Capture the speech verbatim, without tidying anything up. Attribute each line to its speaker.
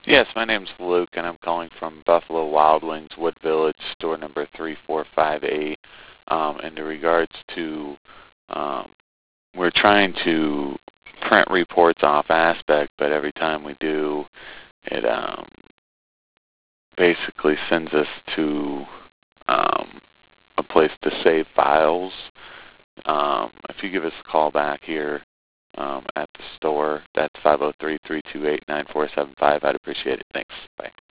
Speaker 1: Yes, my name's Luke, and I'm calling from Buffalo Wild Wings, Wood Village, store number three four five eight. Um, in regards to, um, we're trying to print reports off Aspect, but every time we do, it um, basically sends us to um, a place to save files. Um, if you give us a call back here um, at the store, that's five oh three, three two eight, nine four seven five. I'd appreciate it. Thanks. Bye.